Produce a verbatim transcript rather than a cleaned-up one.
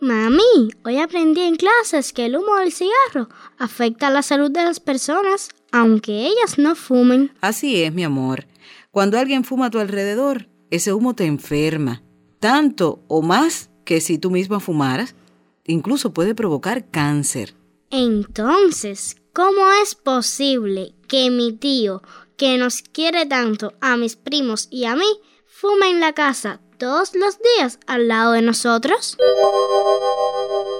Mami, hoy aprendí en clases que el humo del cigarro afecta a la salud de las personas, aunque ellas no fumen. Así es, mi amor. Cuando alguien fuma a tu alrededor, ese humo te enferma, tanto o más que si tú misma fumaras. Incluso puede provocar cáncer. Entonces, ¿cómo es posible que mi tío, que nos quiere tanto a mis primos y a mí, fume en la casa todos los días al lado de nosotros?